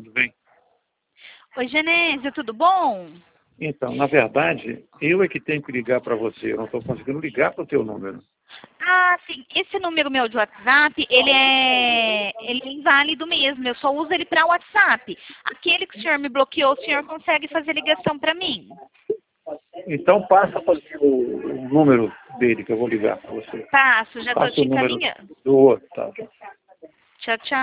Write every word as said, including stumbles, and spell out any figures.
tudo bem? Oi, Genésio, tudo bom? Então, na verdade, eu é que tenho que ligar para você. Eu não estou conseguindo ligar para o teu número. Ah, sim. Esse número meu de WhatsApp, ele é, ele é inválido mesmo. Eu só uso ele para WhatsApp. Aquele que o senhor me bloqueou, o senhor consegue fazer ligação para mim? Então, passa para o, o número dele que eu vou ligar para você. Passo, já estou Passa te o número encaminhando. do outro, tá? Tchau, tchau.